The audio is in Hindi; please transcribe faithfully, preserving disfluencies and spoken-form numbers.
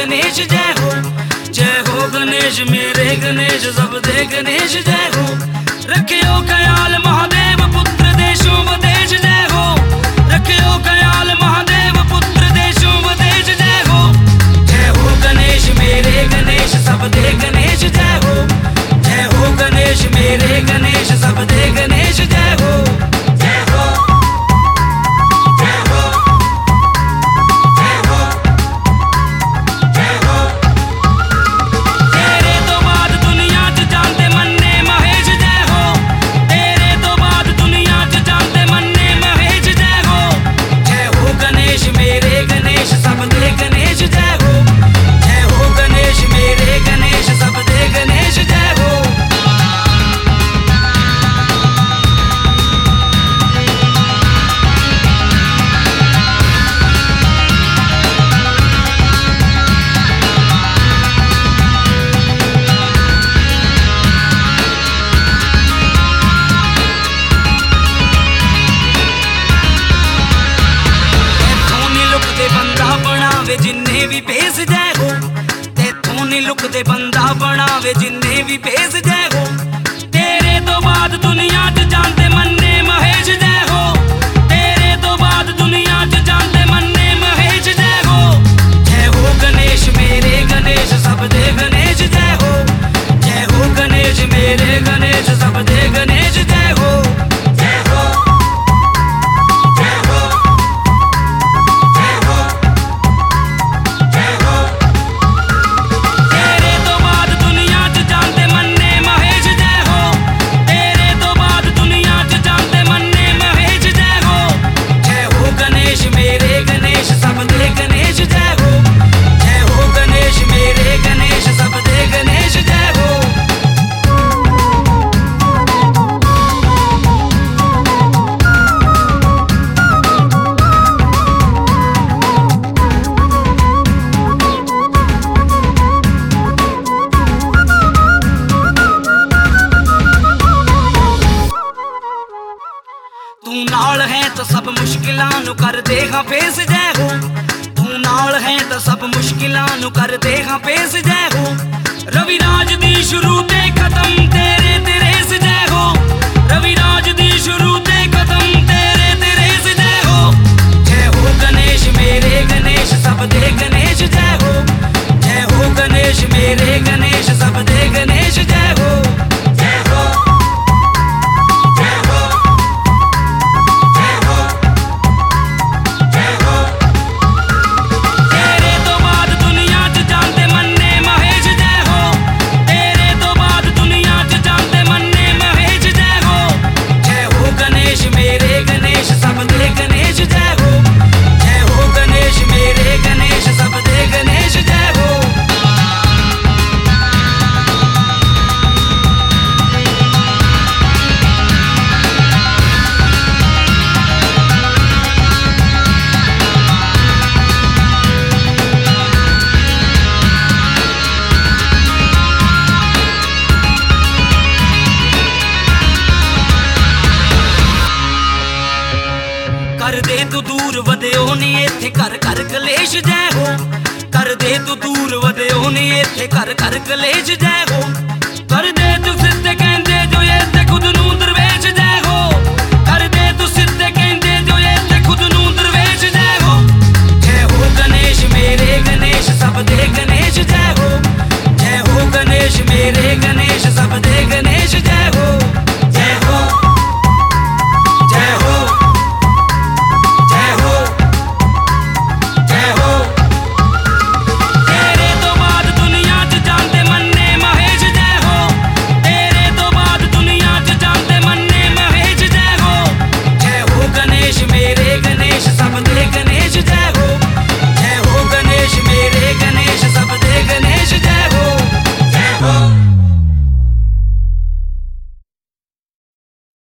गणेश जय हो। जय हो गणेश मेरे गणेश सब दे गणेश जय हो। रखियो ख्याल महादेव पुत्र देशों विदेश जय हो। रखियो ख्याल महादेव पुत्र देशों विदेश जय हो। जय हो गणेश मेरे गणेश सब दे गणेश जय हो। जय हो गणेश मेरे गणेश सब दे गणेश जय हो। जय हो जय हो जय हो जय हो। तेरे तो बाद दुनिया च जानते मन्ने महेश जय हो। तेरे तो बाद दुनिया च जानते मन्ने महेश जय हो। जय हो गणेश मेरे गणेश सब दे गणेश जय हो। जय हो गणेश मेरे गणेश सब दे गणेश जय हो। जिन्ने भी भेस जय हो। तेथों नी लुकदे बंदा बनावे जिन्ने भी भेस जय हो। तेरे तो बाद दुनिया च जानते मन्ने महेश जय हो। तेरे तो बाद दुनिया च जानते मन्ने महेश जय हो। जय हो गणेश मेरे गणेश सब दे गणेश जय हो। जय हो गणेश मेरे गणेश सब दे गणेश जय हो। जय हो जय हो जय हो जय हो। तेरे तो बाद दुनिया च जानते मन्ने महेश जय हो। तेरे तो बाद दुनिया च जानते मन्ने महेश जय हो। जय हो गणेश मेरे गणेश सब दे गणेश जय हो। जय हो गणेश मेरे गणेश सब दे गणेश जय हो। तू नाल है तो सब मुश्किलां नु कर दे हां फेस जय हो। तू नाल है तो सब मुश्किलां नु कर दे हां फेस जय हो। रविराज दी शुरू ते खत्म तेरे तेरे से जय हो। रविराज दी शुरू ते खत्म तेरे तेरे से जय हो। जय हो गणेश मेरे गणेश सब दे गणेश जय हो। जय हो गणेश मेरे गणेश सब दे गणेश जय हो। जय हो जय हो जय हो जय हो। तेरे तो बाद दुनिया च जानते मन्ने महेश जय हो। तेरे तो बाद दुनिया च जानते मन्ने महेश जय हो। जय हो गणेश मेरे गणेश सब दे गणेश जय हो। जय हो गणेश मेरे गणेश सब दे गणेश जय हो। कर दे तू दूर वधियो नी इत्थे कर कर कलेश जय हो। कर दे तू दूर वधियो नी इत्थे कर कर कलेश जय हो।